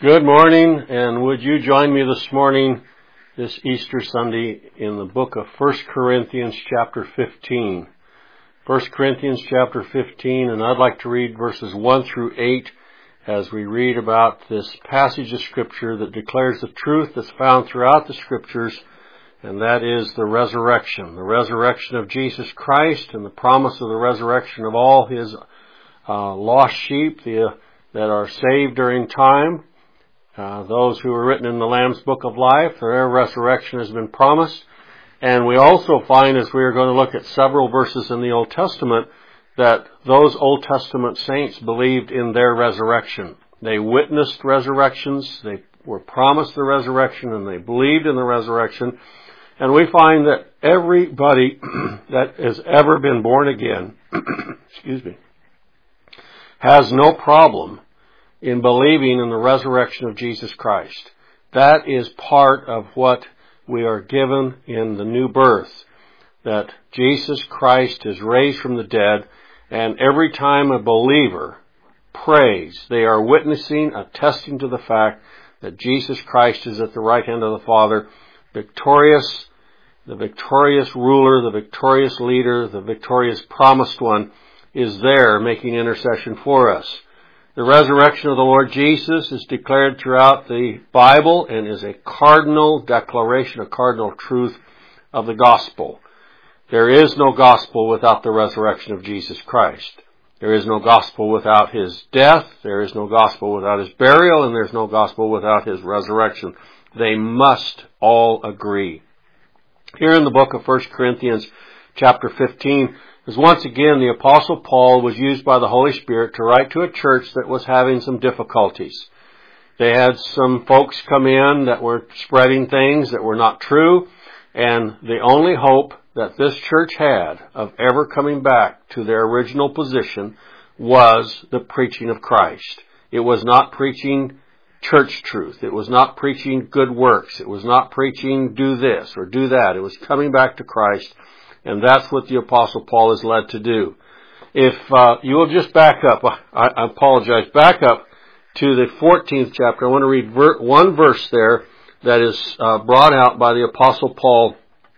Good morning, and would you join me this morning, this Easter Sunday, in the book of 1 Corinthians chapter 15. 1 Corinthians chapter 15, and I'd like to read verses 1 through 8 as we read about this passage of Scripture that declares the truth that's found throughout the Scriptures, and that is the resurrection of Jesus Christ, and the promise of the resurrection of all His lost sheep that are saved during time. Those who are written in the Lamb's Book of Life, their resurrection has been promised. And we also find, as we are going to look at several verses in the Old Testament, that those Old Testament saints believed in their resurrection. They witnessed resurrections, they were promised the resurrection, and they believed in the resurrection. And we find that everybody that has ever been born again, has no problem in believing in the resurrection of Jesus Christ. That is part of what we are given in the new birth, that Jesus Christ is raised from the dead, and every time a believer prays, they are witnessing, attesting to the fact that Jesus Christ is at the right hand of the Father, victorious, the victorious ruler, the victorious leader, the victorious promised one is there making intercession for us. The resurrection of the Lord Jesus is declared throughout the Bible and is a cardinal declaration, a cardinal truth of the gospel. There is no gospel without the resurrection of Jesus Christ. There is no gospel without His death. There is no gospel without His burial, and there's no gospel without His resurrection. They must all agree. Here in the book of 1 Corinthians chapter 15, is once again the Apostle Paul was used by the Holy Spirit to write to a church that was having some difficulties. They had some folks come in that were spreading things that were not true, and the only hope that this church had of ever coming back to their original position was the preaching of Christ. It was not preaching church truth. It was not preaching good works. It was not preaching do this or do that. It was coming back to Christ. And that's what the Apostle Paul is led to do. If you will just back up, I apologize, back up to the 14th chapter. I want to read one verse there that is brought out by the Apostle Paul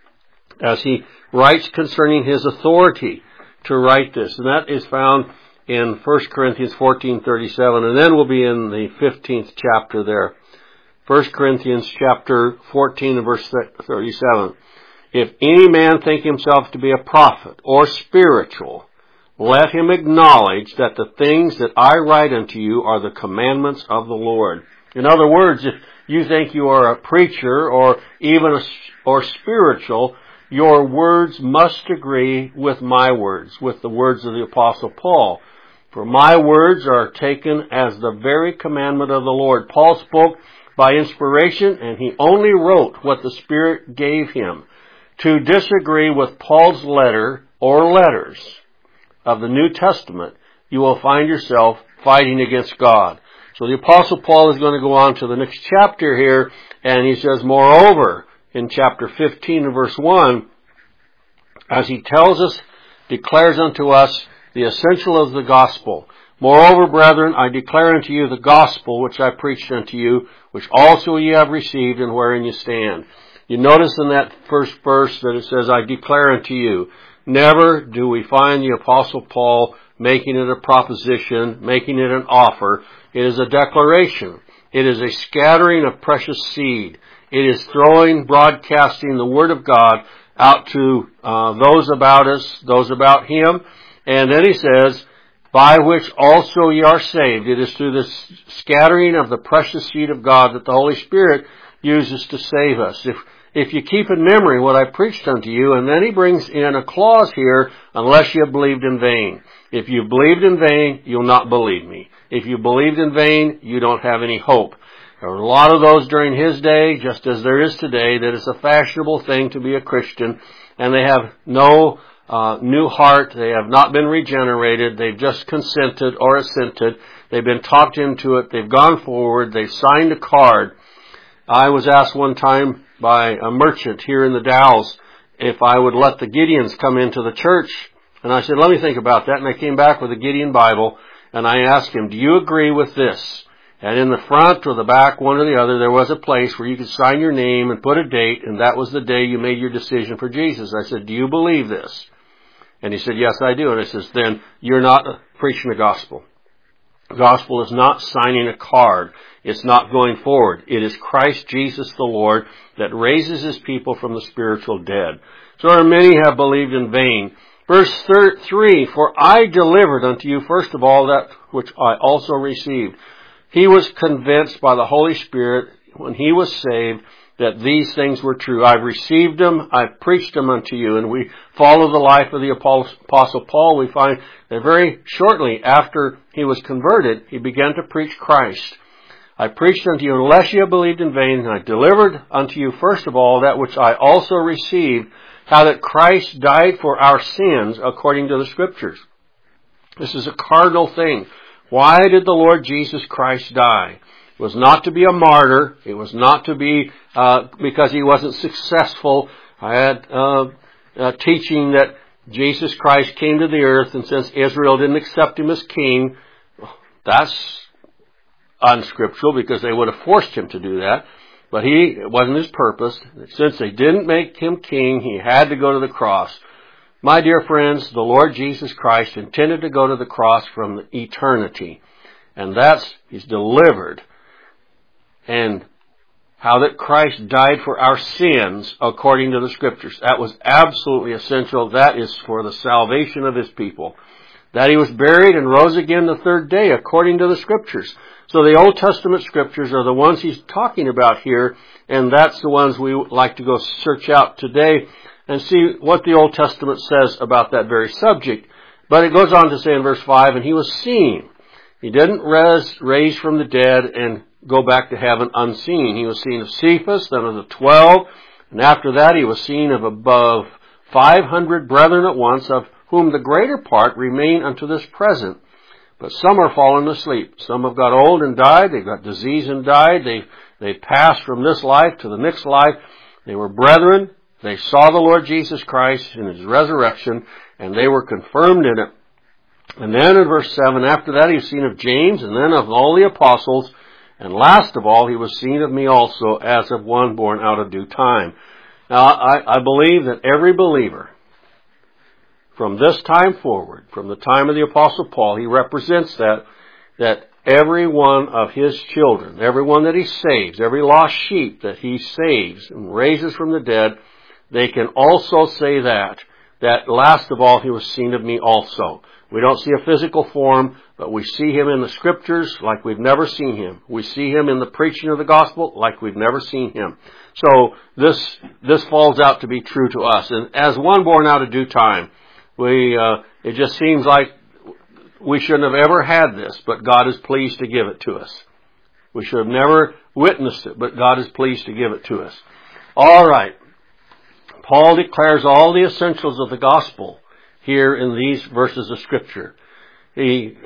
as he writes concerning his authority to write this. And that is found in 1 Corinthians 14:37, and then we'll be in the 15th chapter there. 1 Corinthians chapter 14 and verse 37. If any man think himself to be a prophet or spiritual, let him acknowledge that the things that I write unto you are the commandments of the Lord. In other words, if you think you are a preacher or even or spiritual, your words must agree with my words, with the words of the Apostle Paul. For my words are taken as the very commandment of the Lord. Paul spoke by inspiration, and he only wrote what the Spirit gave him. To disagree with Paul's letter or letters of the New Testament, you will find yourself fighting against God. So the Apostle Paul is going to go on to the next chapter here, and he says, moreover, in chapter 15 and verse 1, as he tells us, declares unto us the essential of the gospel. Moreover, brethren, I declare unto you the gospel which I preached unto you, which also ye have received, and wherein ye stand. You notice in that first verse that it says, I declare unto you. Never do we find the Apostle Paul making it a proposition, making it an offer. It is a declaration. It is a scattering of precious seed. It is broadcasting the Word of God out to those about us, those about Him. And then he says, by which also ye are saved. It is through this scattering of the precious seed of God that the Holy Spirit uses to save us. If you keep in memory what I preached unto you, and then he brings in a clause here, unless you have believed in vain. If you believed in vain, you'll not believe me. If you believed in vain, you don't have any hope. There were a lot of those during his day, just as there is today, that it's a fashionable thing to be a Christian, and they have no new heart. They have not been regenerated. They've just consented or assented. They've been talked into it. They've gone forward. They've signed a card. I was asked one time by a merchant here in the Dalles if I would let the Gideons come into the church. And I said, let me think about that. And I came back with a Gideon Bible, and I asked him, do you agree with this? And in the front or the back, one or the other, there was a place where you could sign your name and put a date, and that was the day you made your decision for Jesus. I said, do you believe this? And he said, yes, I do. And I says, then you're not preaching the gospel. The gospel is not signing a card. It's not going forward. It is Christ Jesus the Lord that raises his people from the spiritual dead. So many have believed in vain. Verse 3, for I delivered unto you first of all that which I also received. He was convinced by the Holy Spirit when he was saved that these things were true. I've received them, I've preached them unto you. And we follow the life of the Apostle Paul. We find that very shortly after he was converted, he began to preach Christ. I preached unto you unless you have believed in vain, and I delivered unto you first of all that which I also received, how that Christ died for our sins according to the Scriptures. This is a cardinal thing. Why did the Lord Jesus Christ die? It was not to be a martyr. It was not to be because he wasn't successful. I had teaching that Jesus Christ came to the earth, and since Israel didn't accept him as king, that's unscriptural because they would have forced him to do that. But it wasn't his purpose. Since they didn't make him king, he had to go to the cross. My dear friends, the Lord Jesus Christ intended to go to the cross from eternity. And he's delivered. And how that Christ died for our sins according to the Scriptures. That was absolutely essential. That is for the salvation of his people. That he was buried and rose again the third day according to the Scriptures. So the Old Testament Scriptures are the ones he's talking about here, and that's the ones we like to go search out today and see what the Old Testament says about that very subject. But it goes on to say in verse 5, and he was seen. He didn't raise from the dead and go back to heaven unseen. He was seen of Cephas, then of the 12, and after that he was seen of above 500 brethren at once, of whom the greater part remain unto this present. But some are fallen asleep. Some have got old and died. They've got disease and died. They passed from this life to the next life. They were brethren. They saw the Lord Jesus Christ in his resurrection, and they were confirmed in it. And then in verse 7, after that he was seen of James, and then of all the apostles, and last of all he was seen of me also, as of one born out of due time. Now, I believe that every believer, from this time forward, from the time of the Apostle Paul, he represents that every one of his children, every one that he saves, every lost sheep that he saves and raises from the dead, they can also say that last of all he was seen of me also. We don't see a physical form, but we see him in the Scriptures like we've never seen him. We see him in the preaching of the gospel like we've never seen him. So this falls out to be true to us. And as one born out of due time, it just seems like we shouldn't have ever had this, but God is pleased to give it to us. We should have never witnessed it, but God is pleased to give it to us. All right. Paul declares all the essentials of the gospel here in these verses of Scripture. The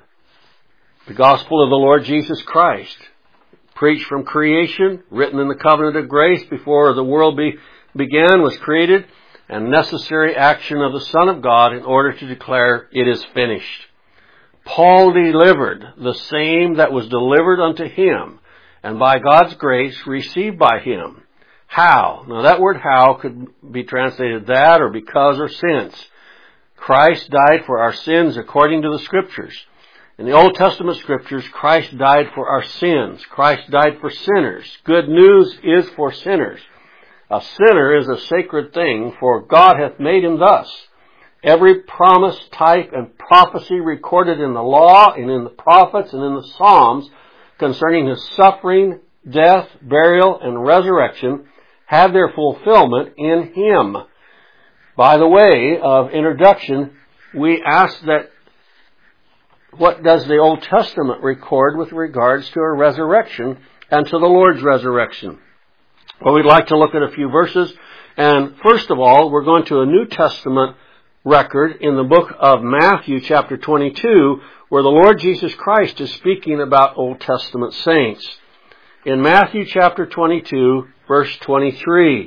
gospel of the Lord Jesus Christ, preached from creation, written in the covenant of grace before the world began, was created, and necessary action of the Son of God in order to declare it is finished. Paul delivered the same that was delivered unto him, and by God's grace received by him. How? Now that word how could be translated that or because or since. Christ died for our sins according to the Scriptures. In the Old Testament Scriptures, Christ died for our sins. Christ died for sinners. Good news is for sinners. A sinner is a sacred thing, for God hath made him thus. Every promise, type, and prophecy recorded in the law and in the prophets and in the Psalms concerning his suffering, death, burial, and resurrection have their fulfillment in him. By the way of introduction, we ask that what does the Old Testament record with regards to a resurrection and to the Lord's resurrection? Well, we'd like to look at a few verses. And first of all, we're going to a New Testament record in the book of Matthew chapter 22, where the Lord Jesus Christ is speaking about Old Testament saints. In Matthew chapter 22, verse 23.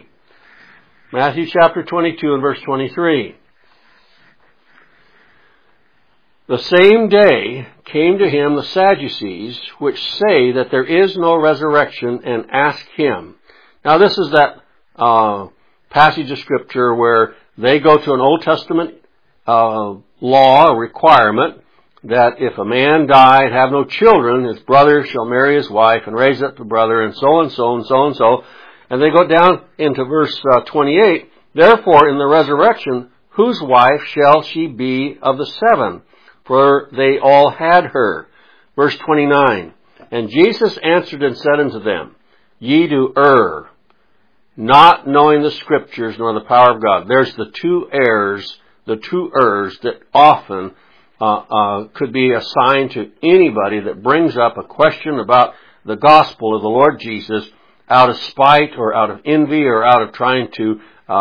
Matthew chapter 22 and verse 23. The same day came to him the Sadducees, which say that there is no resurrection, and asked him. Now this is that passage of Scripture where they go to an Old Testament law, a requirement, that if a man die and have no children, his brother shall marry his wife and raise up the brother, and so and so and so and so. And they go down into verse 28. Therefore, in the resurrection, whose wife shall she be of the seven? For they all had her. Verse 29. And Jesus answered and said unto them, Ye do err, not knowing the Scriptures nor the power of God. There's the two errors that often could be assigned to anybody that brings up a question about the gospel of the Lord Jesus out of spite or out of envy or out of trying to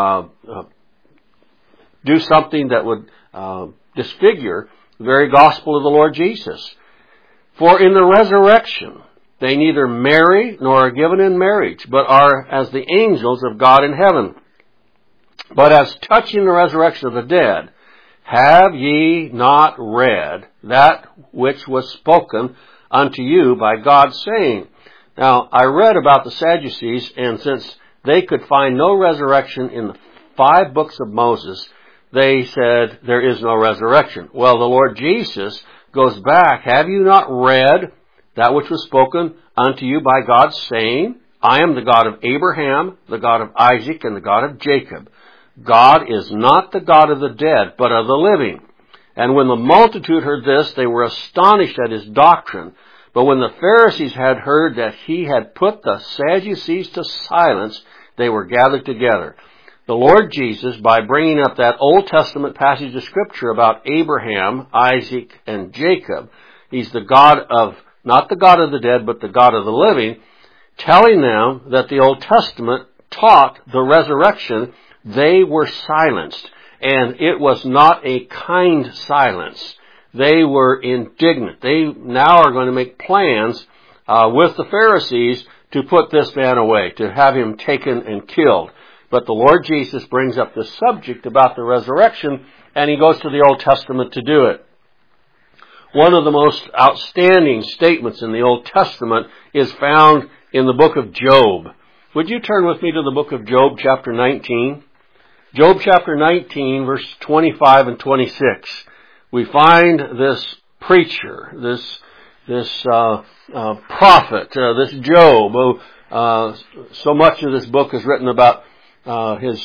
do something that would disfigure the very gospel of the Lord Jesus. For in the resurrection they neither marry nor are given in marriage, but are as the angels of God in heaven. But as touching the resurrection of the dead, have ye not read that which was spoken unto you by God, saying? Now, I read about the Sadducees, and since they could find no resurrection in the 5 books of Moses, they said there is no resurrection. Well, the Lord Jesus goes back. Have you not read that which was spoken unto you by God, saying, I am the God of Abraham, the God of Isaac, and the God of Jacob. God is not the God of the dead, but of the living. And when the multitude heard this, they were astonished at his doctrine. But when the Pharisees had heard that he had put the Sadducees to silence, they were gathered together. The Lord Jesus, by bringing up that Old Testament passage of Scripture about Abraham, Isaac, and Jacob, he's the God of, not the God of the dead, but the God of the living, telling them that the Old Testament taught the resurrection. They were silenced, and it was not a kind silence. They were indignant. They now are going to make plans with the Pharisees to put this man away, to have him taken and killed. But the Lord Jesus brings up the subject about the resurrection, and he goes to the Old Testament to do it. One of the most outstanding statements in the Old Testament is found in the book of Job. Would you turn with me to the book of Job, chapter 19? Job chapter 19, verse 25 and 26. We find this preacher, this prophet, this Job, who so much of this book is written about his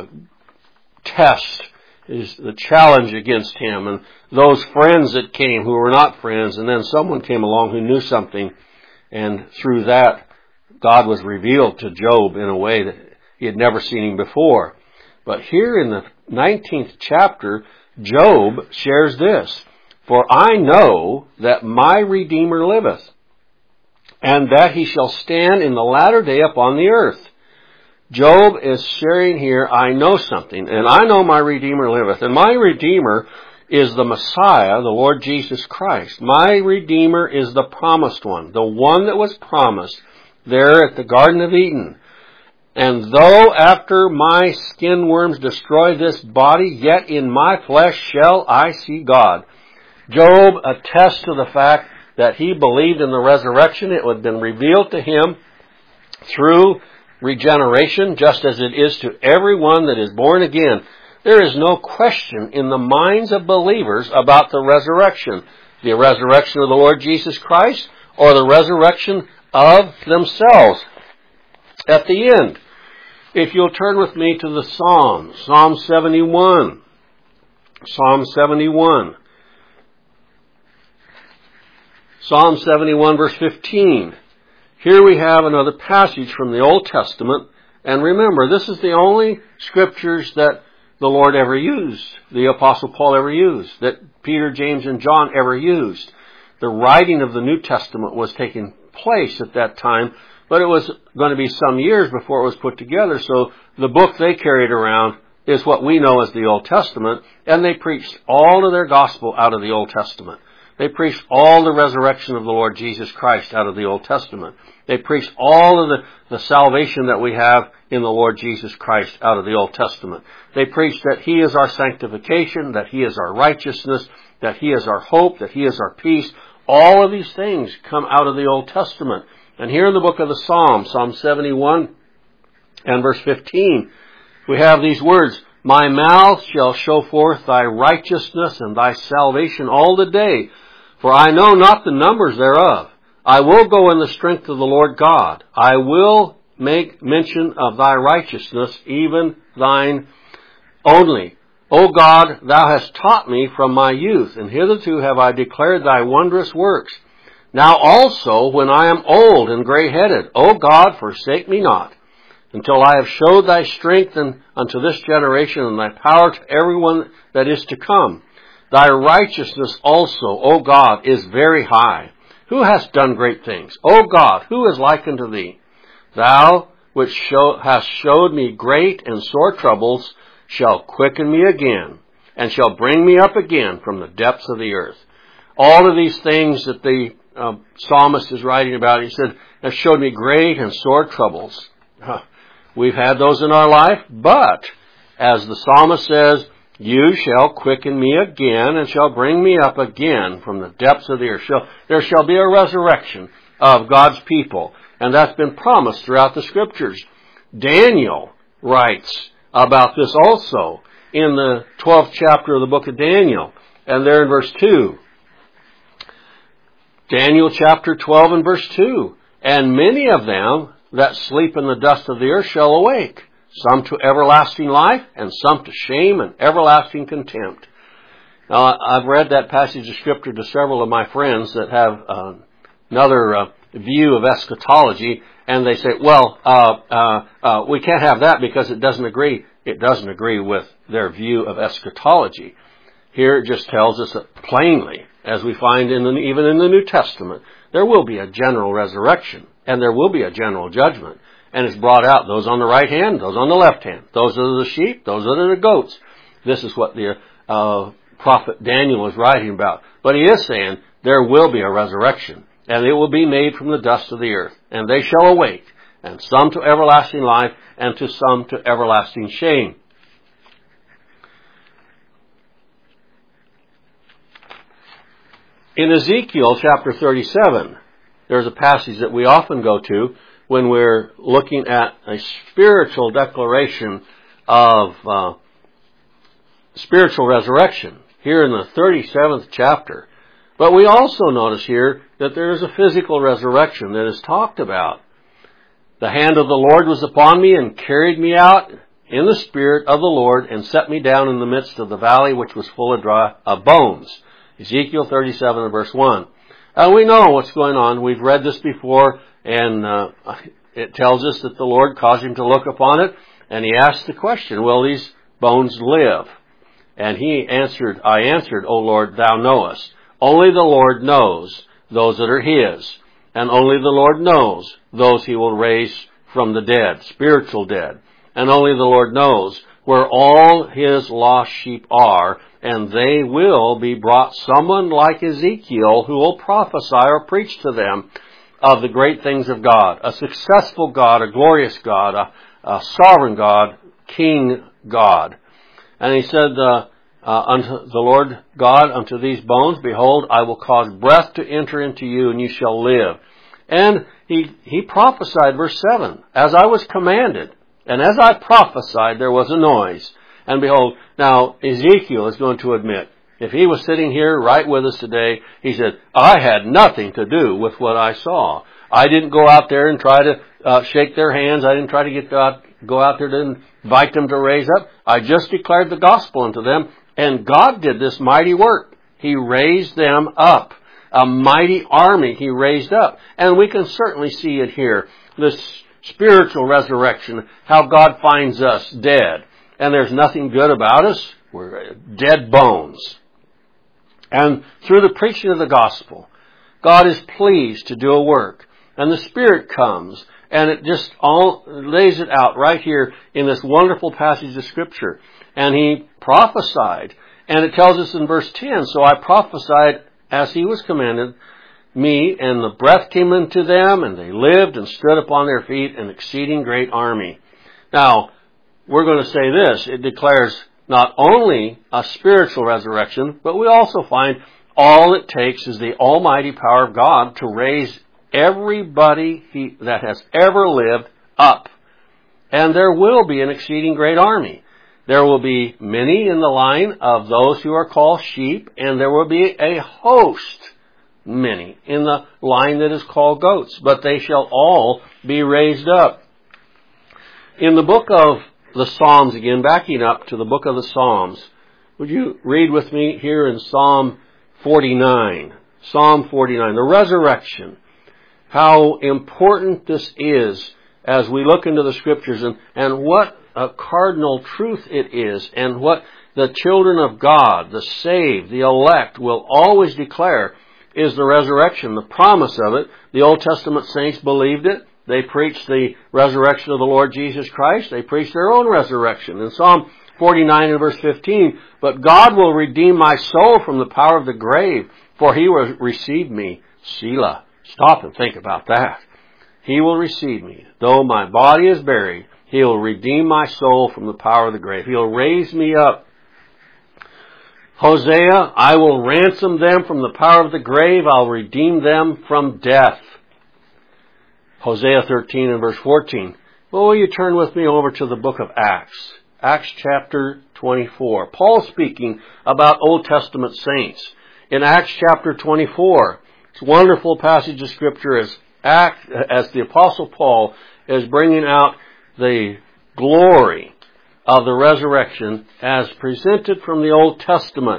test, the challenge against him, and those friends that came who were not friends, and then someone came along who knew something, and through that, God was revealed to Job in a way that he had never seen him before. But here in the 19th chapter, Job shares this, For I know that my Redeemer liveth, and that he shall stand in the latter day upon the earth. Job is sharing here, I know something, and I know my Redeemer liveth. And my Redeemer is the Messiah, the Lord Jesus Christ. My Redeemer is the promised one, the one that was promised there at the Garden of Eden. And though after my skin worms destroy this body, yet in my flesh shall I see God. Job attests to the fact that he believed in the resurrection. It had been revealed to him through regeneration, just as it is to everyone that is born again. There is no question in the minds of believers about the resurrection. The resurrection of the Lord Jesus Christ, or the resurrection of themselves at the end. If you'll turn with me to the Psalms, Psalm 71. Psalm 71. Psalm 71, verse 15. Here we have another passage from the Old Testament. And remember, this is the only scriptures that the Lord ever used, the Apostle Paul ever used, that Peter, James, and John ever used. The writing of the New Testament was taking place at that time, but it was going to be some years before it was put together. So the book they carried around is what we know as the Old Testament, and they preached all of their gospel out of the Old Testament. They preached all the resurrection of the Lord Jesus Christ out of the Old Testament. They preached all of the salvation that we have in the Lord Jesus Christ out of the Old Testament. They preached that He is our sanctification, that He is our righteousness, that He is our hope, that He is our peace. All of these things come out of the Old Testament. And here in the book of the Psalms, Psalm 71 and verse 15, we have these words, "My mouth shall show forth thy righteousness and thy salvation all the day, for I know not the numbers thereof. I will go in the strength of the Lord God. I will make mention of thy righteousness, even thine only. O God, thou hast taught me from my youth, and hitherto have I declared thy wondrous works. Now also, when I am old and gray-headed, O God, forsake me not, until I have showed thy strength unto this generation, and thy power to everyone that is to come. Thy righteousness also, O God, is very high. Who hast done great things? O God, who is like unto thee? Thou, which hast showed me great and sore troubles, shall quicken me again, and shall bring me up again from the depths of the earth." All of these things that the psalmist is writing about, he said, have showed me great and sore troubles. We've had those in our life, but, as the psalmist says, "You shall quicken me again, and shall bring me up again from the depths of the earth." There shall be a resurrection of God's people, and that's been promised throughout the Scriptures. Daniel writes about this also in the 12th chapter of the book of Daniel, and there in verse 2. Daniel chapter 12 and verse 2. "And many of them that sleep in the dust of the earth shall awake, some to everlasting life, and some to shame and everlasting contempt." Now, I've read that passage of Scripture to several of my friends that have another view of eschatology, and they say, well, we can't have that because it doesn't agree. It doesn't agree with their view of eschatology. Here it just tells us plainly, as we find even in the New Testament, there will be a general resurrection, and there will be a general judgment. And it's brought out, those on the right hand, those on the left hand. Those are the sheep, those are the goats. This is what the prophet Daniel is writing about. But he is saying there will be a resurrection, and it will be made from the dust of the earth. And they shall awake, and some to everlasting life, and to some to everlasting shame. In Ezekiel chapter 37, there's a passage that we often go to when we're looking at a spiritual declaration of spiritual resurrection, here in the 37th chapter. But we also notice here that there is a physical resurrection that is talked about. "The hand of the Lord was upon me, and carried me out in the spirit of the Lord, and set me down in the midst of the valley, which was full of bones." Ezekiel 37 and verse 1. And we know what's going on. We've read this before, and it tells us that the Lord caused him to look upon it, and he asked the question, "Will these bones live?" And he answered, "I answered, O Lord, thou knowest. Only the Lord knows those that are his, and only the Lord knows those he will raise from the dead, spiritual dead. And only the Lord knows where all his lost sheep are, and they will be brought someone like Ezekiel who will prophesy or preach to them of the great things of God, a successful God, a glorious God, a sovereign God, King God." And he said, "Unto the Lord God, unto these bones, behold, I will cause breath to enter into you, and you shall live." And he prophesied, verse 7, "As I was commanded, and as I prophesied, there was a noise. And behold," now Ezekiel is going to admit, if he was sitting here right with us today, he said, "I had nothing to do with what I saw. I didn't go out there and try to shake their hands. I didn't try to go out there to invite them to raise up. I just declared the gospel unto them, and God did this mighty work. He raised them up. A mighty army he raised up." And we can certainly see it here, this spiritual resurrection, how God finds us dead. And there's nothing good about us. We're dead bones. And through the preaching of the gospel, God is pleased to do a work. And the Spirit comes, and it just all lays it out right here in this wonderful passage of Scripture. And he prophesied. And it tells us in verse 10, "So I prophesied as he was commanded me, and the breath came into them, and they lived and stood upon their feet, an exceeding great army. Now, we're going to say this. It declares not only a spiritual resurrection, but we also find all it takes is the almighty power of God to raise everybody that has ever lived up. And there will be an exceeding great army. There will be many in the line of those who are called sheep, and there will be a host, many, in the line that is called goats. But they shall all be raised up. In the book of the Psalms, again, backing up to the book of the Psalms, would you read with me here in Psalm 49? Psalm 49, the resurrection. How important this is as we look into the Scriptures, and what a cardinal truth it is, and what the children of God, the saved, the elect, will always declare is the resurrection, the promise of it. The Old Testament saints believed it. They preached the resurrection of the Lord Jesus Christ. They preached their own resurrection. In Psalm 49 and verse 15, but God will redeem my soul from the power of the grave, for he will receive me. Selah. Stop and think about that. He will receive me. Though my body is buried, he will redeem my soul from the power of the grave. He'll raise me up. Hosea, I will ransom them from the power of the grave. I'll redeem them from death. Hosea 13 and verse 14. Well, will you turn with me over to the book of Acts? Acts chapter 24. Paul speaking about Old Testament saints. In Acts chapter 24, it's a wonderful passage of Scripture as the Apostle Paul is bringing out the glory of the resurrection as presented from the Old Testament.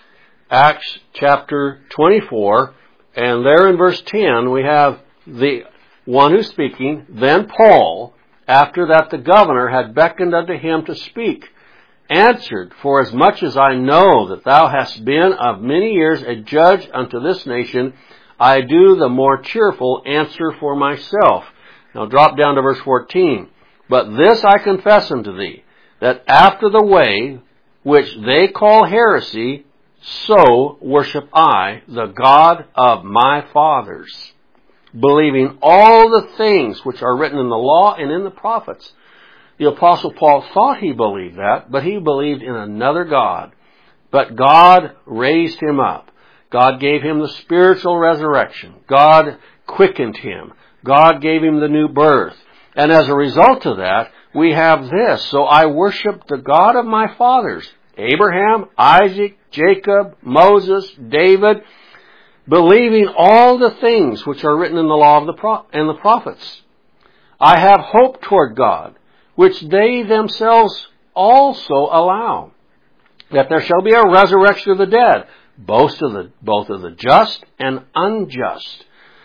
Acts chapter 24, and there in verse 10 we have the one who's speaking, then Paul, after that the governor had beckoned unto him to speak, answered, for as much as I know that thou hast been of many years a judge unto this nation, I do the more cheerful answer for myself. Now drop down to verse 14. But this I confess unto thee, that after the way which they call heresy, so worship I the God of my fathers, believing all the things which are written in the law and in the prophets. The Apostle Paul thought he believed that, but he believed in another God. But God raised him up. God gave him the spiritual resurrection. God quickened him. God gave him the new birth. And as a result of that, we have this. So I worship the God of my fathers, Abraham, Isaac, Jacob, Moses, David, believing all the things which are written in the law and the prophets. I have hope toward God, which they themselves also allow, that there shall be a resurrection of the dead, both of the just and unjust.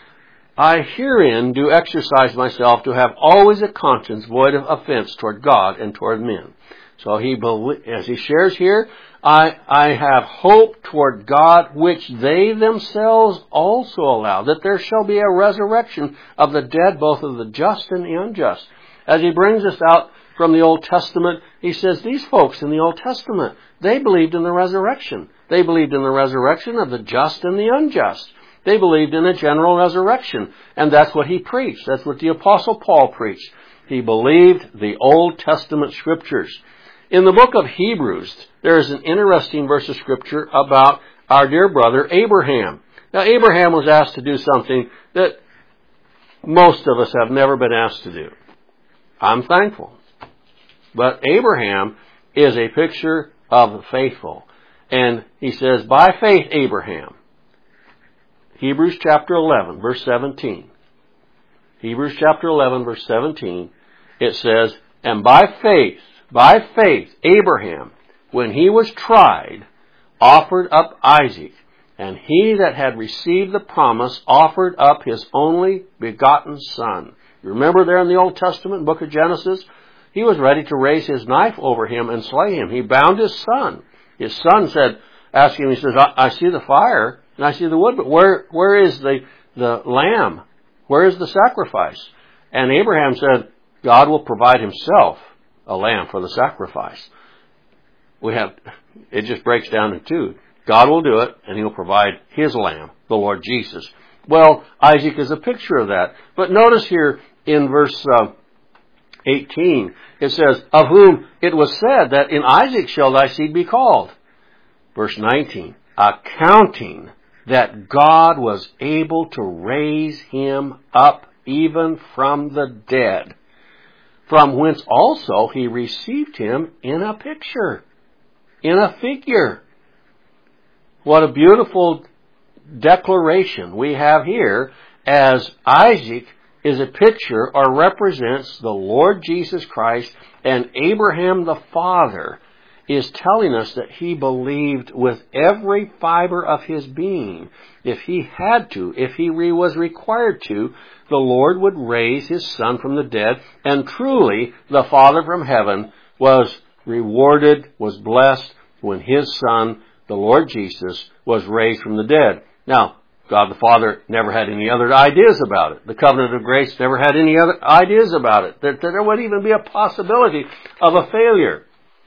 I herein do exercise myself to have always a conscience void of offense toward God and toward men. So as he shares here, I have hope toward God, which they themselves also allow, that there shall be a resurrection of the dead, both of the just and the unjust. As he brings us out from the Old Testament, he says these folks in the Old Testament, they believed in the resurrection. They believed in the resurrection of the just and the unjust. They believed in a general resurrection, and that's what he preached. That's what the Apostle Paul preached. He believed the Old Testament Scriptures. In the book of Hebrews, there is an interesting verse of Scripture about our dear brother Abraham. Now, Abraham was asked to do something that most of us have never been asked to do. I'm thankful. But Abraham is a picture of the faithful. And he says, by faith Abraham. Hebrews chapter 11, verse 17. Hebrews chapter 11, verse 17, it says, and by faith, Abraham, when he was tried, offered up Isaac, and he that had received the promise offered up his only begotten son. You remember there in the Old Testament, book of Genesis? He was ready to raise his knife over him and slay him. He bound his son. His son asked him, he says, I see the fire and I see the wood, but where is the lamb? Where is the sacrifice? And Abraham said, God will provide himself a lamb for the sacrifice. It just breaks down in two. God will do it, and He'll provide His lamb, the Lord Jesus. Well, Isaac is a picture of that. But notice here in verse 18, it says, of whom it was said that in Isaac shall thy seed be called. Verse 19, accounting that God was able to raise him up even from the dead, from whence also he received him in a picture, in a figure. What a beautiful declaration we have here, as Isaac is a picture or represents the Lord Jesus Christ, and Abraham the father is telling us that he believed with every fiber of his being. If he had to, if he was required to, the Lord would raise his son from the dead, and truly the Father from heaven was rewarded, was blessed when his son, the Lord Jesus, was raised from the dead. Now, God the Father never had any other ideas about it. The covenant of grace never had any other ideas about it. That there would even be a possibility of a failure.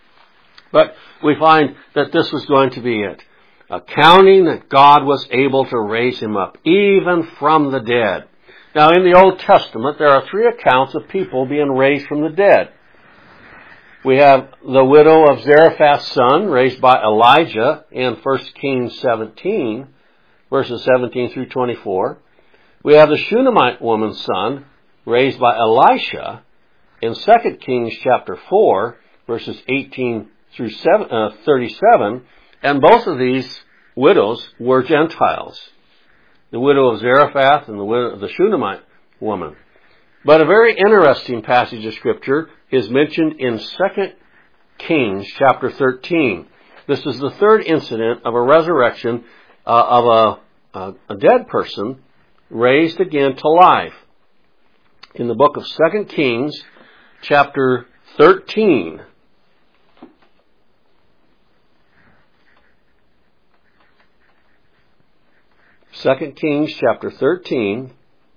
But we find that this was going to be it. Accounting that God was able to raise him up, even from the dead. Now, in the Old Testament, there are 3 accounts of people being raised from the dead. We have the widow of Zarephath's son, raised by Elijah in 1 Kings 17, verses 17 through 24. We have the Shunammite woman's son, raised by Elisha in 2 Kings chapter 4, verses 18 through 37, and both of these widows were Gentiles. The widow of Zarephath and the widow of the Shunammite woman. But a very interesting passage of Scripture is mentioned in 2 Kings chapter 13. This is the 3rd incident of a resurrection of a dead person raised again to life. In the book of 2 Kings chapter 13, 2 Kings chapter 13,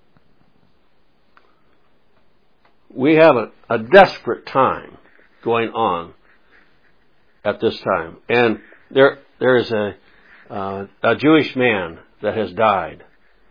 we have a desperate time going on at this time. And there is a Jewish man that has died.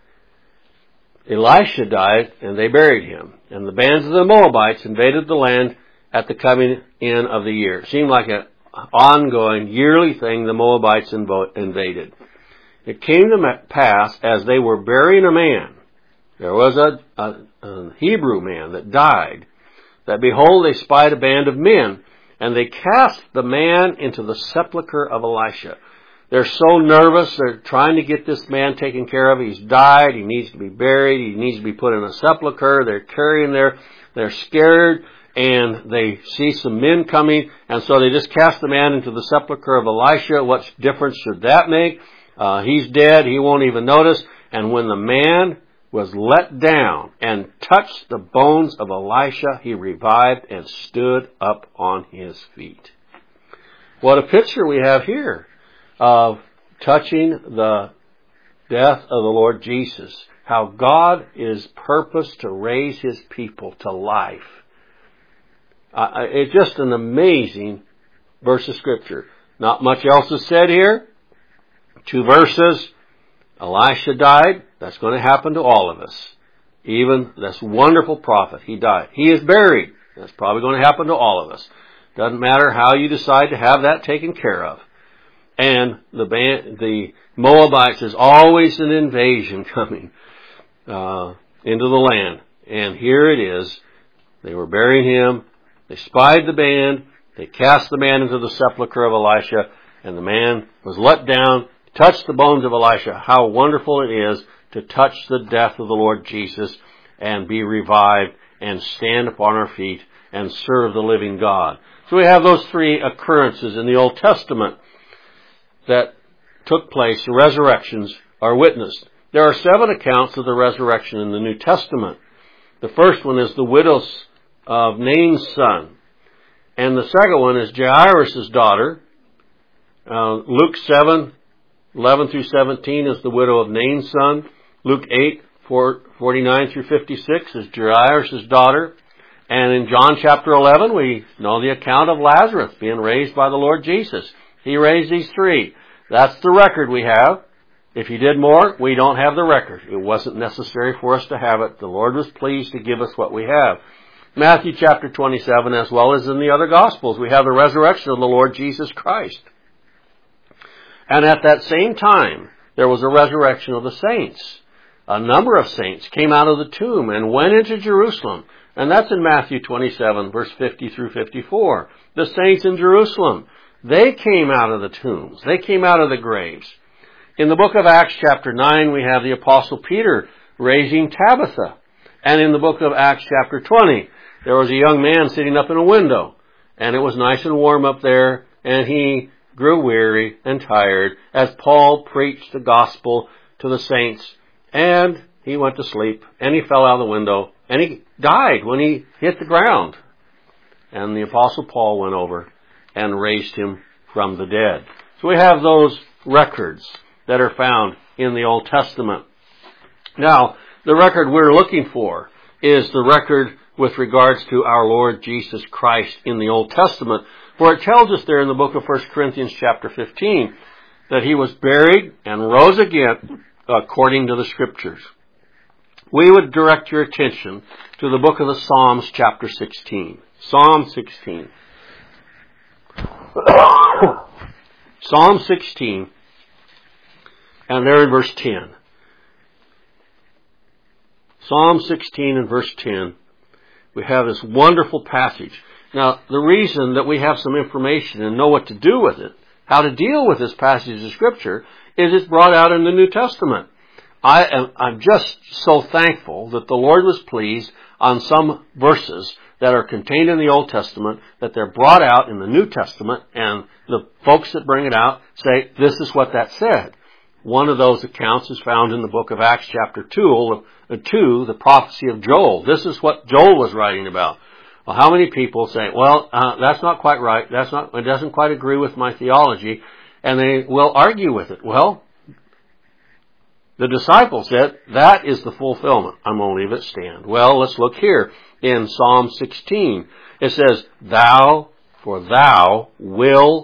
Elisha died, and they buried him. And the bands of the Moabites invaded the land at the coming in of the year. It seemed like an ongoing, yearly thing the Moabites invaded. It came to pass, as they were burying a man, there was a Hebrew man that died, that behold, they spied a band of men, and they cast the man into the sepulchre of Elisha. They're so nervous, they're trying to get this man taken care of. He's died, he needs to be buried, he needs to be put in a sepulchre. They're carrying they're scared, and they see some men coming, and so they just cast the man into the sepulchre of Elisha. What difference should that make? He's dead, he won't even notice. And when the man was let down and touched the bones of Elisha, he revived and stood up on his feet. What a picture we have here of touching the death of the Lord Jesus. How God is purposed to raise his people to life. It's just an amazing verse of Scripture. Not much else is said here. 2 verses. Elisha died. That's going to happen to all of us. Even this wonderful prophet, he died. He is buried. That's probably going to happen to all of us. Doesn't matter how you decide to have that taken care of. And the Moabites, there's always an invasion coming into the land. And here it is. They were burying him. They spied the band. They cast the man into the sepulchre of Elisha. And the man was let down, touched the bones of Elisha. How wonderful it is to touch the death of the Lord Jesus and be revived and stand upon our feet and serve the living God. So we have those 3 occurrences in the Old Testament that took place. The resurrections are witnessed. There are 7 accounts of the resurrection in the New Testament. The first one is the widow of Nain's son. And the second one is Jairus' daughter. Luke 7, 11 through 17 is the widow of Nain's son. Luke 8, 49 through 56 is Jairus' daughter. And in John chapter 11, we know the account of Lazarus being raised by the Lord Jesus. He raised these 3. That's the record we have. If he did more, we don't have the record. It wasn't necessary for us to have it. The Lord was pleased to give us what we have. Matthew chapter 27, as well as in the other Gospels, we have the resurrection of the Lord Jesus Christ. And at that same time, there was a resurrection of the saints. A number of saints came out of the tomb and went into Jerusalem. And that's in Matthew 27, verse 50 through 54. The saints in Jerusalem, they came out of the tombs. They came out of the graves. In the book of Acts chapter 9, we have the Apostle Peter raising Tabitha. And in the book of Acts chapter 20, there was a young man sitting up in a window. And it was nice and warm up there. And he grew weary and tired as Paul preached the gospel to the saints. And he went to sleep. And he fell out of the window. And he died when he hit the ground. And the Apostle Paul went over and raised him from the dead. So we have those records that are found in the Old Testament. Now, the record we're looking for is the record with regards to our Lord Jesus Christ in the Old Testament, for it tells us there in the book of 1 Corinthians chapter 15 that he was buried and rose again according to the Scriptures. We would direct your attention to the book of the Psalms chapter 16. Psalm 16. Psalm 16, and there in verse 10. Psalm 16 and verse 10, we have this wonderful passage. Now, the reason that we have some information and know what to do with it, how to deal with this passage of Scripture, is it's brought out in the New Testament. I'm just so thankful that the Lord was pleased on some verses that are contained in the Old Testament, that they're brought out in the New Testament, and the folks that bring it out say, this is what that said. One of those accounts is found in the book of Acts chapter 2, the prophecy of Joel. This is what Joel was writing about. Well, how many people say, well, that's not quite right, it doesn't quite agree with my theology, and they will argue with it. Well, the disciples said, that is the fulfillment. I'm going to leave it stand. Well, let's look here in Psalm 16. It says, thou will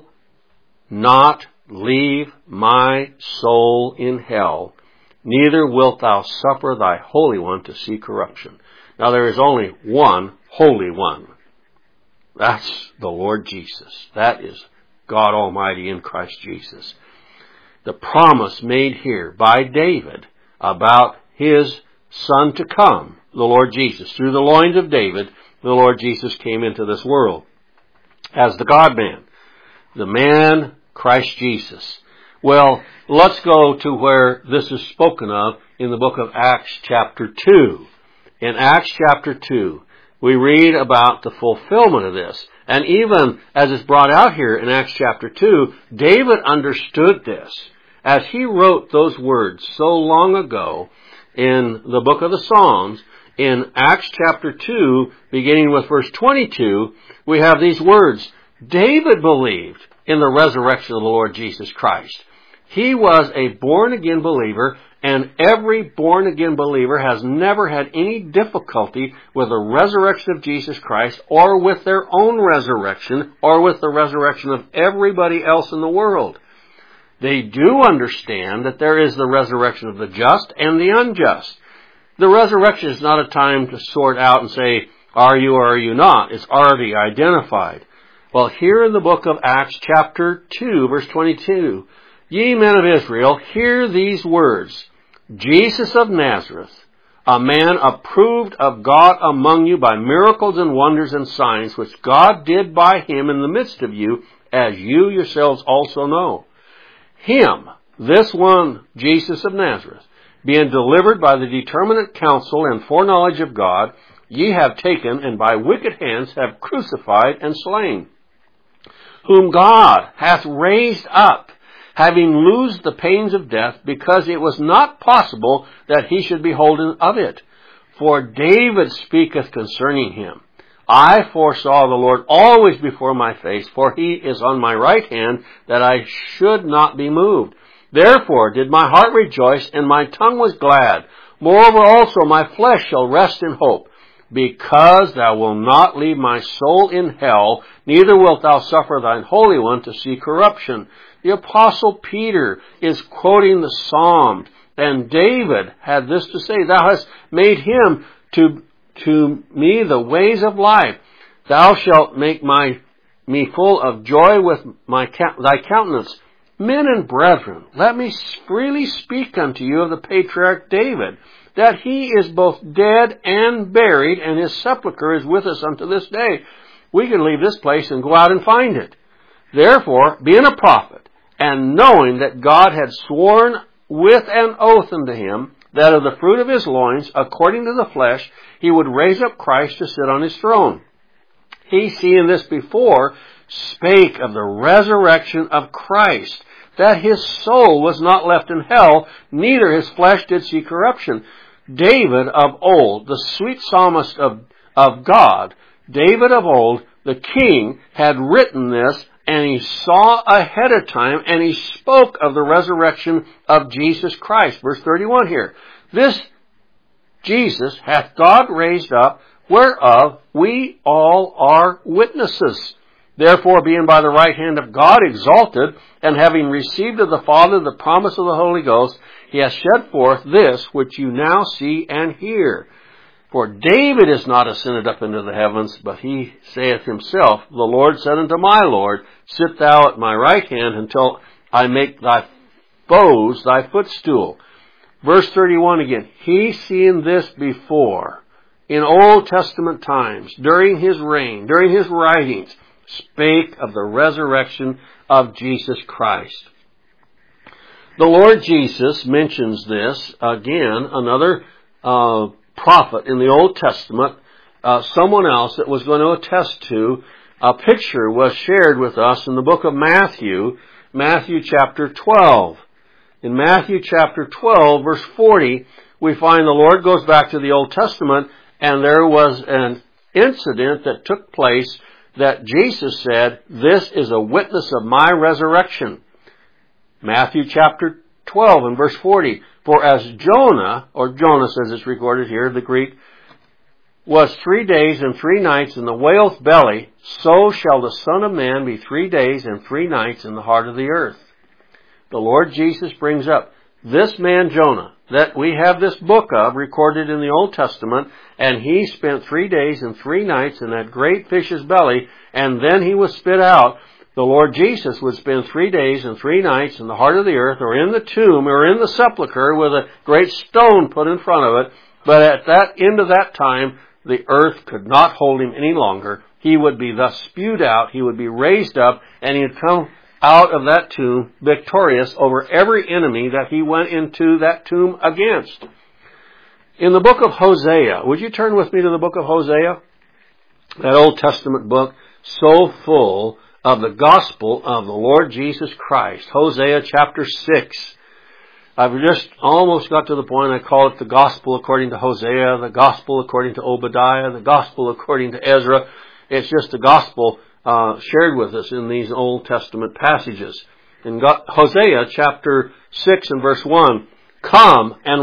not leave my soul in hell, neither wilt thou suffer thy Holy One to see corruption. Now there is only one Holy One. That's the Lord Jesus. That is God Almighty in Christ Jesus. The promise made here by David about his Son to come, the Lord Jesus. Through the loins of David, the Lord Jesus came into this world as the God-man, the man Christ Jesus. Well, let's go to where this is spoken of in the book of Acts chapter 2. In Acts chapter 2, we read about the fulfillment of this. And even as it's brought out here in Acts chapter 2, David understood this. As he wrote those words so long ago in the book of the Psalms, in Acts chapter 2, beginning with verse 22, we have these words. David believed in the resurrection of the Lord Jesus Christ. He was a born-again believer, and every born-again believer has never had any difficulty with the resurrection of Jesus Christ, or with their own resurrection, or with the resurrection of everybody else in the world. They do understand that there is the resurrection of the just and the unjust. The resurrection is not a time to sort out and say, are you or are you not? It's already identified. Well, here in the book of Acts chapter 2, verse 22, ye men of Israel, hear these words. Jesus of Nazareth, a man approved of God among you by miracles and wonders and signs, which God did by him in the midst of you, as you yourselves also know. Him, this one, Jesus of Nazareth, being delivered by the determinate counsel and foreknowledge of God, ye have taken and by wicked hands have crucified and slain, whom God hath raised up, having loosed the pains of death, because it was not possible that he should be holden of it. For David speaketh concerning him, I foresaw the Lord always before my face, for he is on my right hand, that I should not be moved. Therefore did my heart rejoice, and my tongue was glad. Moreover also my flesh shall rest in hope, because thou wilt not leave my soul in hell, neither wilt thou suffer thine Holy One to see corruption. The Apostle Peter is quoting the Psalms, and David had this to say, Thou hast made him to me the ways of life. Thou shalt make me full of joy with thy countenance. Men and brethren, let me freely speak unto you of the patriarch David, that he is both dead and buried, and his sepulchre is with us unto this day. We could leave this place and go out and find it. Therefore, being a prophet, and knowing that God had sworn with an oath unto him, that of the fruit of his loins, according to the flesh, he would raise up Christ to sit on his throne. He, seeing this before, spake of the resurrection of Christ, that his soul was not left in hell, neither his flesh did see corruption. David of old, the sweet psalmist of God, David of old, the king, had written this, and he saw ahead of time, and he spoke of the resurrection of Jesus Christ. Verse 31 here. This Jesus hath God raised up, whereof we all are witnesses. Therefore, being by the right hand of God exalted, and having received of the Father the promise of the Holy Ghost, he hath shed forth this which you now see and hear. For David is not ascended up into the heavens, but he saith himself, The Lord said unto my Lord, Sit thou at my right hand until I make thy foes thy footstool. Verse 31 again. He seeing this before, in Old Testament times, during his reign, during his writings, spake of the resurrection of Jesus Christ. The Lord Jesus mentions this, again, another prophet in the Old Testament, someone else that was going to attest to. A picture was shared with us in the book of Matthew, Matthew chapter 12. In Matthew chapter 12, verse 40, we find the Lord goes back to the Old Testament, and there was an incident that took place that Jesus said, This is a witness of my resurrection. Matthew chapter 12 and verse 40. For as Jonah, or Jonas as it's recorded here, the Greek, was 3 days and 3 nights in the whale's belly, so shall the Son of Man be 3 days and 3 nights in the heart of the earth. The Lord Jesus brings up this man Jonah, that we have this book of, recorded in the Old Testament, and he spent 3 days and 3 nights in that great fish's belly, and then he was spit out. The Lord Jesus would spend 3 days and 3 nights in the heart of the earth, or in the tomb, or in the sepulchre, with a great stone put in front of it. But at that end of that time, the earth could not hold him any longer. He would be thus spewed out, he would be raised up, and he would come out of that tomb victorious over every enemy that he went into that tomb against. In the book of Hosea, would you turn with me to the book of Hosea? That Old Testament book, so full of the gospel of the Lord Jesus Christ. Hosea chapter 6. I've just almost got to the point I call it the gospel according to Hosea, the gospel according to Obadiah, the gospel according to Ezra. It's just the gospel shared with us in these Old Testament passages. In Hosea chapter 6 and verse 1, Come and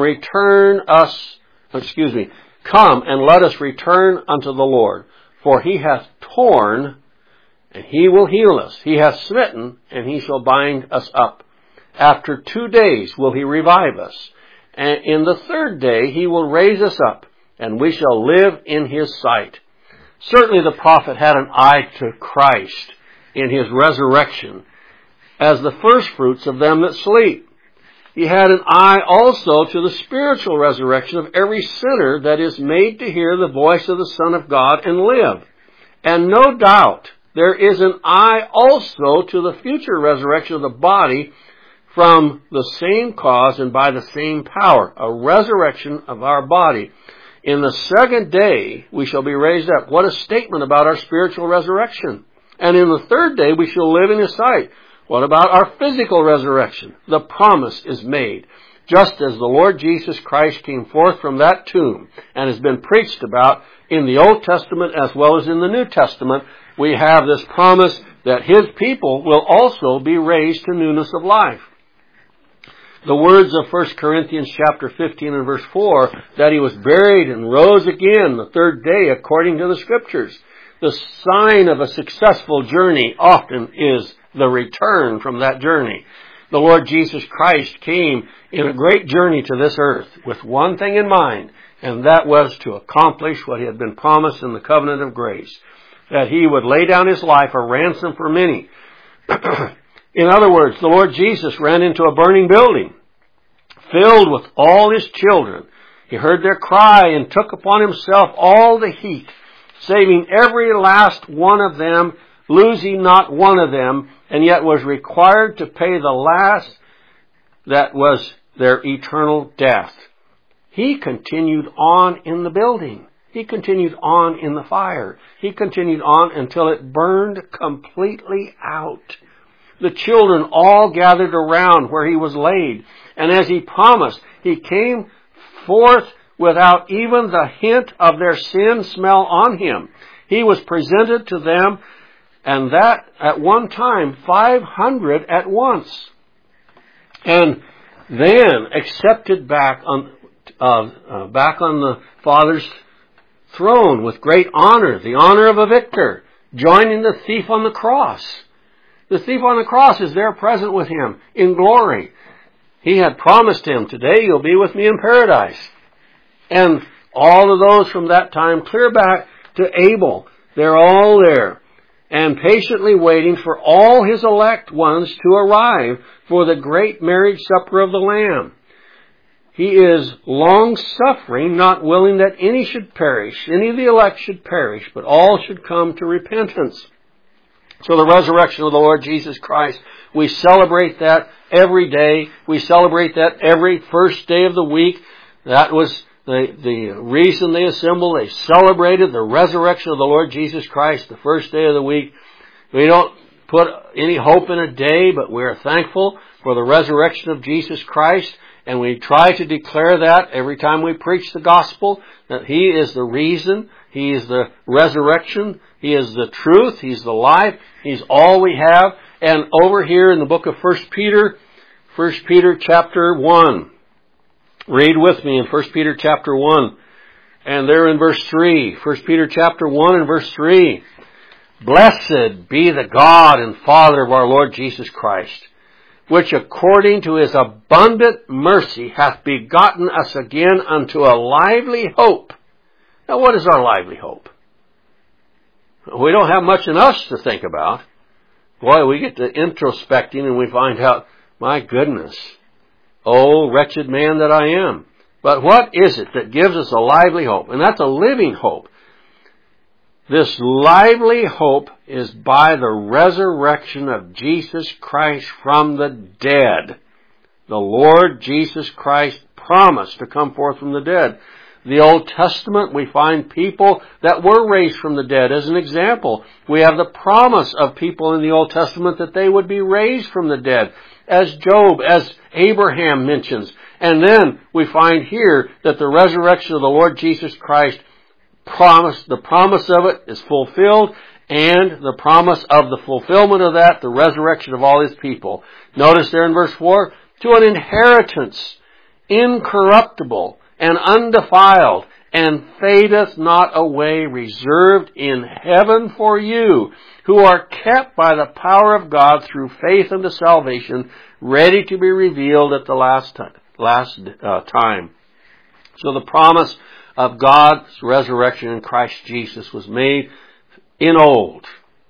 let us return unto the Lord, for he hath torn, and he will heal us. He hath smitten, and he shall bind us up. After 2 days will he revive us, and in the 3rd day he will raise us up, and we shall live in his sight. Certainly the prophet had an eye to Christ in his resurrection as the firstfruits of them that sleep. He had an eye also to the spiritual resurrection of every sinner that is made to hear the voice of the Son of God and live. And no doubt there is an eye also to the future resurrection of the body from the same cause and by the same power, a resurrection of our body. In the 2nd day we shall be raised up. What a statement about our spiritual resurrection. And in the 3rd day we shall live in his sight. What about our physical resurrection? The promise is made. Just as the Lord Jesus Christ came forth from that tomb and has been preached about in the Old Testament as well as in the New Testament, we have this promise that his people will also be raised to newness of life. The words of 1 Corinthians chapter 15 and verse 4, that he was buried and rose again the 3rd day according to the Scriptures. The sign of a successful journey often is the return from that journey. The Lord Jesus Christ came in a great journey to this earth with one thing in mind, and that was to accomplish what He had been promised in the covenant of grace, that He would lay down His life a ransom for many. In other words, the Lord Jesus ran into a burning building filled with all His children. He heard their cry and took upon Himself all the heat, saving every last one of them, losing not one of them, and yet was required to pay the last, that was their eternal death. He continued on in the building. He continued on in the fire. He continued on until it burned completely out. The children all gathered around where He was laid, and as He promised, He came forth without even the hint of their sin smell on Him. He was presented to them, and that at one time 500 at once, and then accepted back on the Father's throne with great honor, the honor of a victor, joining the thief on the cross. The thief on the cross is there present with Him in glory. He had promised him, "Today you'll be with me in paradise." And all of those from that time clear back to Abel, they're all there and patiently waiting for all His elect ones to arrive for the great marriage supper of the Lamb. He is long-suffering, not willing that any should perish, any of the elect should perish, but all should come to repentance. So the resurrection of the Lord Jesus Christ, we celebrate that every day. We celebrate that every first day of the week. That was the reason they assembled. They celebrated the resurrection of the Lord Jesus Christ the first day of the week. We don't put any hope in a day, but we are thankful for the resurrection of Jesus Christ. And we try to declare that every time we preach the gospel, that He is the reason, He is the resurrection, He is the truth, He's the life, He's all we have. And over here in the book of 1 Peter chapter 1, read with me in 1 Peter chapter 1, and there in verse 3, 1 Peter chapter 1 and verse 3, "Blessed be the God and Father of our Lord Jesus Christ, which according to His abundant mercy hath begotten us again unto a lively hope." Now what is our lively hope? We don't have much in us to think about. Boy, we get to introspecting and we find out, my goodness, oh wretched man that I am. But what is it that gives us a lively hope? And that's a living hope. This lively hope is by the resurrection of Jesus Christ from the dead. The Lord Jesus Christ promised to come forth from the dead. The Old Testament, we find people that were raised from the dead. As an example, we have the promise of people in the Old Testament that they would be raised from the dead, as Job, as Abraham mentions. And then we find here that the resurrection of the Lord Jesus Christ the promise of it is fulfilled, and the promise of the fulfillment of that, the resurrection of all His people. Notice there in verse 4, "To an inheritance incorruptible and undefiled, and fadeth not away, reserved in heaven for you, who are kept by the power of God through faith unto salvation, ready to be revealed at the last time." So the promise of God's resurrection in Christ Jesus was made in old.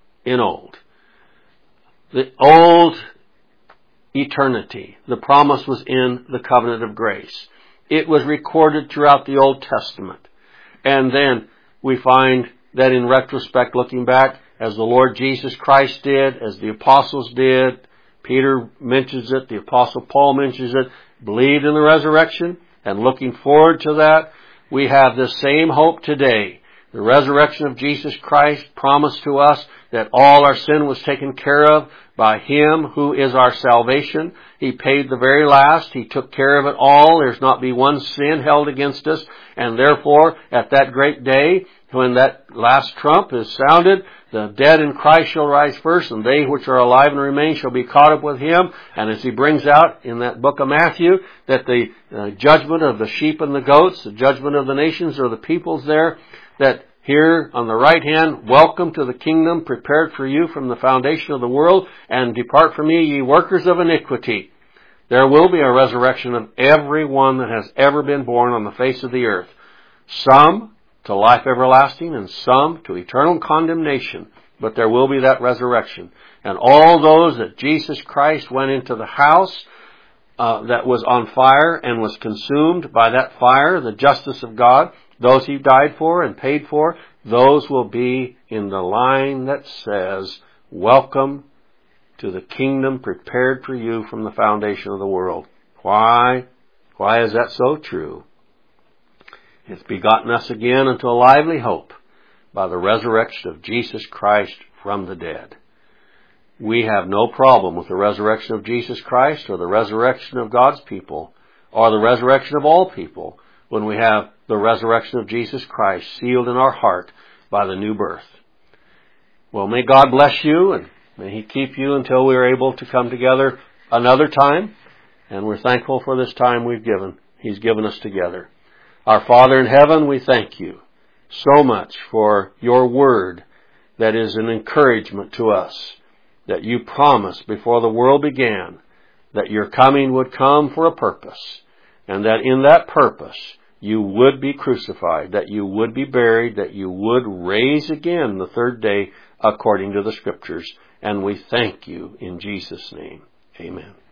The old eternity. The promise was in the covenant of grace. It was recorded throughout the Old Testament. And then we find that in retrospect, looking back, as the Lord Jesus Christ did, as the apostles did, Peter mentions it, the apostle Paul mentions it, believed in the resurrection, and looking forward to that, we have the same hope today. The resurrection of Jesus Christ promised to us that all our sin was taken care of by Him who is our salvation. He paid the very last. He took care of it all. There's not be one sin held against us. And therefore, at that great day, when that last trump is sounded, the dead in Christ shall rise first, and they which are alive and remain shall be caught up with Him. And as He brings out in that book of Matthew, that the judgment of the sheep and the goats, the judgment of the nations or the peoples there, that here on the right hand, welcome to the kingdom prepared for you from the foundation of the world, and depart from me, ye workers of iniquity. There will be a resurrection of everyone that has ever been born on the face of the earth. Some to life everlasting, and some to eternal condemnation. But there will be that resurrection. And all those that Jesus Christ went into the house that was on fire and was consumed by that fire, the justice of God, those He died for and paid for, those will be in the line that says, welcome to the kingdom prepared for you from the foundation of the world. Why? Why is that so true? It's begotten us again unto a lively hope by the resurrection of Jesus Christ from the dead. We have no problem with the resurrection of Jesus Christ or the resurrection of God's people or the resurrection of all people when we have the resurrection of Jesus Christ sealed in our heart by the new birth. Well, may God bless you, and may He keep you until we are able to come together another time. And we're thankful for this time He's given us together. Our Father in heaven, we thank you so much for your word that is an encouragement to us, that you promised before the world began that your coming would come for a purpose, and that in that purpose you would be crucified, that you would be buried, that you would raise again the third day according to the Scriptures. And we thank you in Jesus' name. Amen.